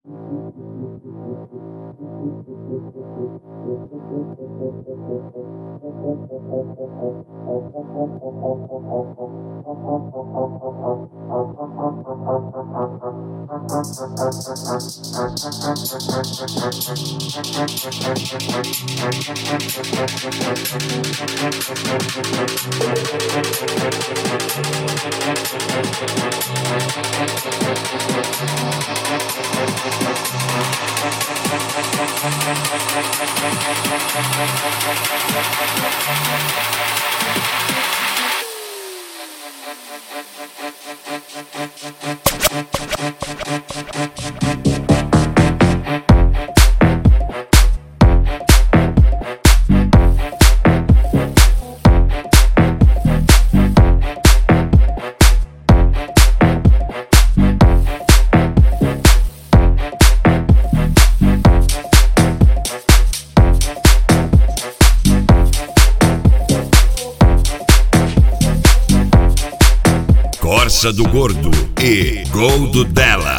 Corsa do Gordo e Goldo Della.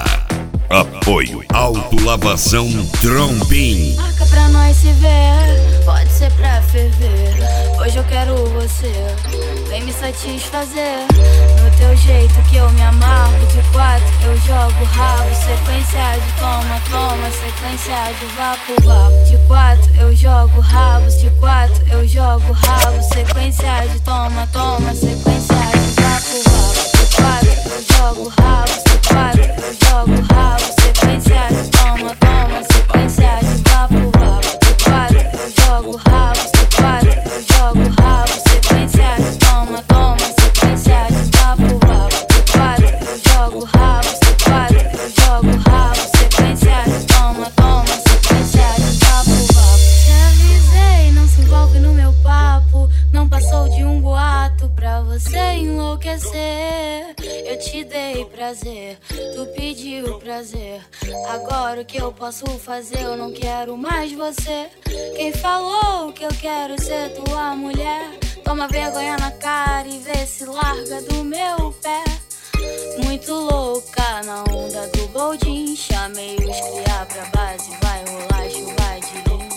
Apoio Autolavação Trombim. Marca pra nós se ver, pode ser pra ferver. Hoje eu quero você, vem me satisfazer. No teu jeito que eu me amarro, de quatro eu jogo rabo. Sequência de toma, toma, sequência de vapo, vapo. De quatro eu jogo rabo, de quatro eu jogo rabo. Sequência de toma, toma, sequência de vapo, vapo. De quatro eu jogo rabo, de quatro eu jogo rabo. Sequência de toma, toma, sequência de vapo, vapo. De quatro eu jogo rabo, de quatro eu jogo rabo. Sequência de toma, toma, sequência de vapo, vapo. De quatro eu jogo rabo, de quatro eu jogo rabo. Sequência de toma, toma, sequência de vapo, vapo. Te avisei, não se envolve no meu papo. Não passou de um boato pra você enlouquecer. Eu te dei prazer, tu pediu prazer. Agora o que eu posso fazer? Eu não quero mais você. Quem falou que eu quero ser tua mulher? Toma vergonha na cara e vê se larga do meu pé. Muito louca na onda do Goldin. Chamei os cria pra base, vai rolar chuva de lim.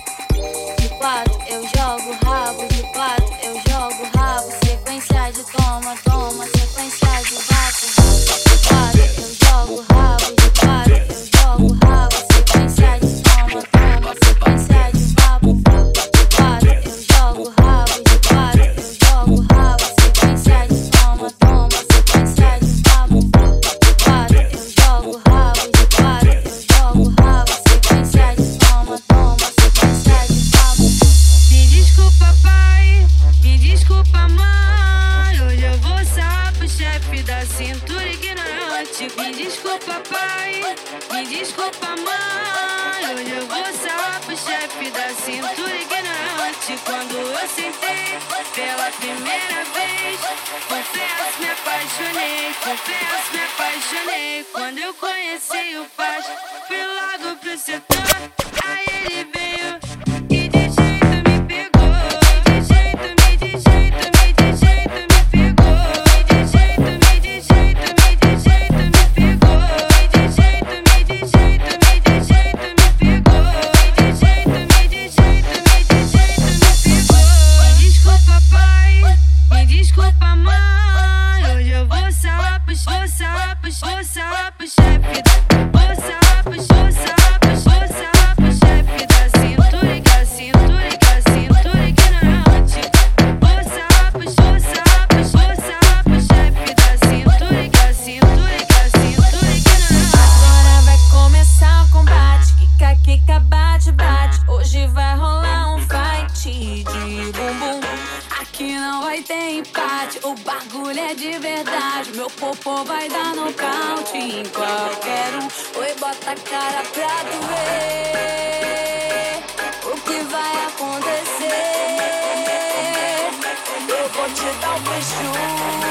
De quatro eu jogo rabo, de quatro eu jogo rabo. Sequência de toma, toma, sequência de vapo. De quatro eu jogo rabo, de quatro eu jogo rabo. Sequência de toma, toma, sequência de vapo. De quatro eu jogo rabo, de quatro eu jogo rabo. Sequência de toma, toma, sequência de vapo. De quatro eu jogo rabo, de quatro eu jogo rabo. Sequência de toma, toma, sequência de vapo. Me desculpa, pai, me desculpa, mãe. Hoje eu vou sarrar pro chefe da cintura ignorante. Me desculpa, pai, me desculpa, mãe. Hoje eu vou sarrar pro chefe da cintura ignorante. Quando eu sentei pela primeira vez, confesso, me apaixonei. Confesso, me apaixonei. Quando eu conheci o Paz, fui logo pro setor. Aí ele veio e de jeito me pegou. De jeito, me de jeito, me de jeito me pegou. De jeito, me de jeito, me de jeito me pegou. De jeito, me de jeito, me de jeito me pegou. De jeito, me de jeito, me de jeito me pegou. Me desculpa, pai, me desculpa, mãe. Hoje eu vou sarrar pro chefe. Vou sarrar pro chefe da cintura, da cintura ignorante. Vou sarrar pro chefe da cintura ignorante. Agora vai começar o combate. Kika, kika, bate, bate. Hoje vai rolar um fight de bumbum. Aqui não vai ter empate. O bagulho é de verdade. Meu popô vai dar nocaute em qualquer um. Oi, bota a cara pra tu ver o que vai acontecer. Eu vou te dar um beijo.